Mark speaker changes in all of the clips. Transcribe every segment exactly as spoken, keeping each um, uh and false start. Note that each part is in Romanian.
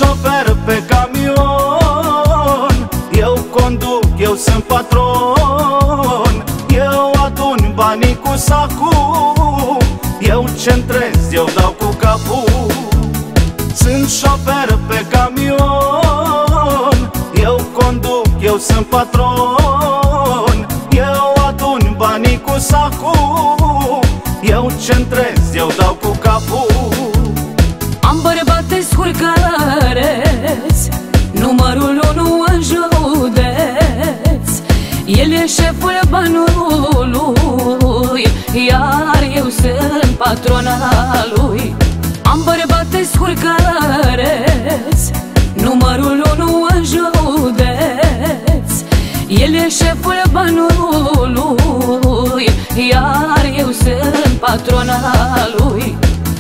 Speaker 1: șofer pe camion, eu conduc, eu sunt patron. Eu adun banii cu sacul, eu centrez, eu dau cu capul. Sunt șofer pe camion, eu conduc, eu sunt patron. Eu adun banii cu sacul, eu centrez, eu dau cu capul.
Speaker 2: Am bărbate scurcăreț, numărul unu în județ. El e șeful banului, iar eu sunt patrona lui. Am bărbate scurcăreț, numărul unu în județ. El e șeful banului, iar eu sunt patrona lui.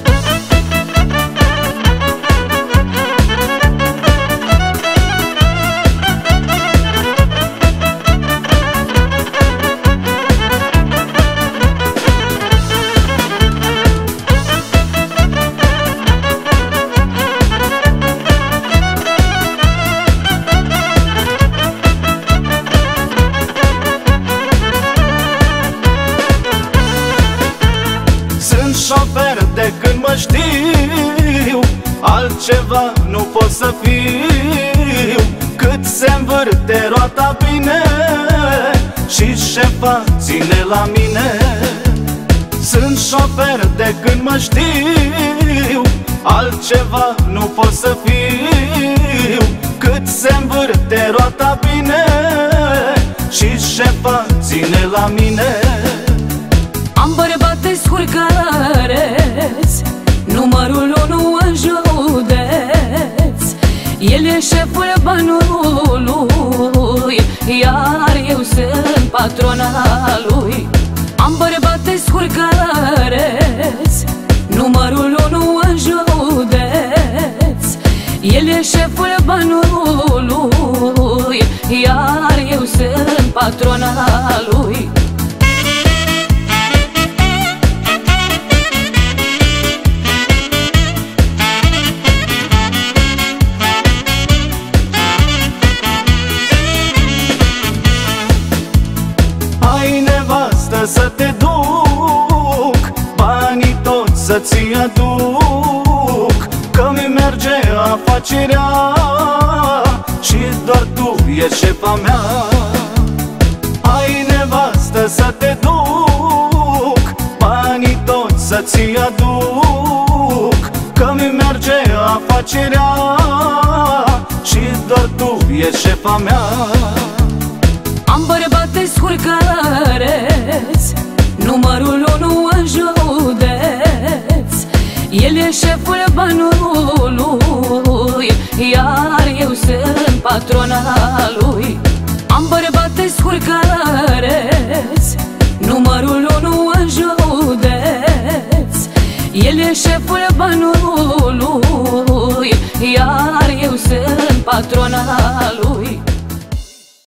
Speaker 1: Șofer de când mă știu, altceva nu pot să fiu. Cât se învârte roata bine și șefa ține la mine. Sunt șofer de când mă știu, altceva nu pot să fiu. Cât se învârte roata bine și șefa ține la mine.
Speaker 2: Am bărbate scurcăreț, numărul unu în județ. El e șeful banului, iar eu sunt patrona lui. Am bărbate scurcăreț, numărul unu în județ. El e șeful banului, iar eu sunt patrona lui.
Speaker 1: Să te duc, banii toți să-ți aduc, că-mi merge afacerea și doar tu ești șefa mea. Ai nevastă să te duc, banii toți să-ți aduc, că-mi merge afacerea și doar tu ești șefa mea.
Speaker 2: Am bărbate scurcăreț, numărul unu în județ. El e șeful banului, iar eu sunt patrona lui. Am bărbate scurcăreț, numărul unu în județ. El e șeful banului, iar eu sunt patrona lui.